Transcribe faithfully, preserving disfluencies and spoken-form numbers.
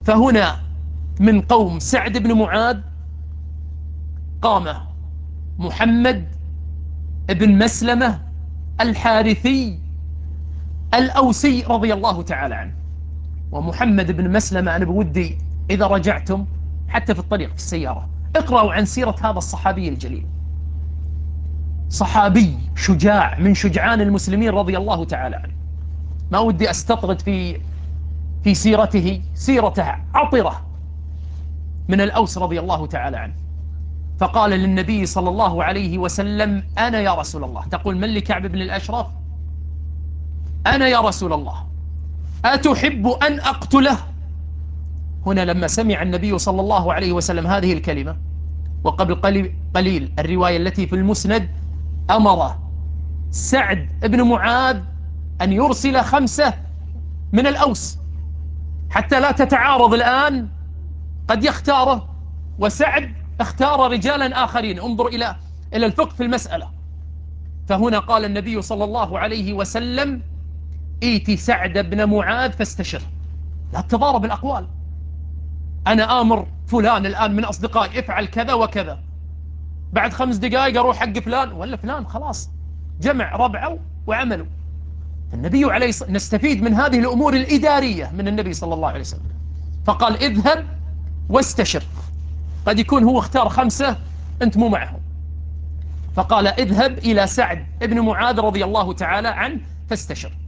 فهنا من قوم سعد بن معاذ قام محمد بن مسلمة الحارثي الأوسي رضي الله تعالى عنه. ومحمد بن مسلمة أنا بودي إذا رجعتم حتى في الطريق في السيارة اقرأوا عن سيرة هذا الصحابي الجليل، صحابي شجاع من شجعان المسلمين رضي الله تعالى عنه. ما ودي أستطرد في في سيرته، سيرته عطرة، من الأوس رضي الله تعالى عنه. فقال للنبي صلى الله عليه وسلم: أنا يا رسول الله. تقول من لكعب بن الأشرف؟ أنا يا رسول الله، أتحب أن أقتله؟ هنا لما سمع النبي صلى الله عليه وسلم هذه الكلمة، وقبل قليل الرواية التي في المسند أمر سعد بن معاذ أن يرسل خمسة من الأوس حتى لا تتعارض الآن، قد يختاره، وسعد اختار رجالا آخرين. انظر إلى إلى الفقه في المسألة. فهنا قال النبي صلى الله عليه وسلم: ائت سعد بن معاذ فاستشر. لا تضارب الأقوال، أنا آمر فلان الآن من أصدقائي افعل كذا وكذا، بعد خمس دقائق أروح حق فلان ولا فلان، خلاص جمع ربعه وعملوا. النبي عليه الصلاة، نستفيد من هذه الأمور الإدارية من النبي صلى الله عليه وسلم. فقال: اذهب واستشر. قد يكون هو اختار خمسة أنت مو معهم. فقال: اذهب إلى سعد بن معاذ رضي الله تعالى عنه فاستشر.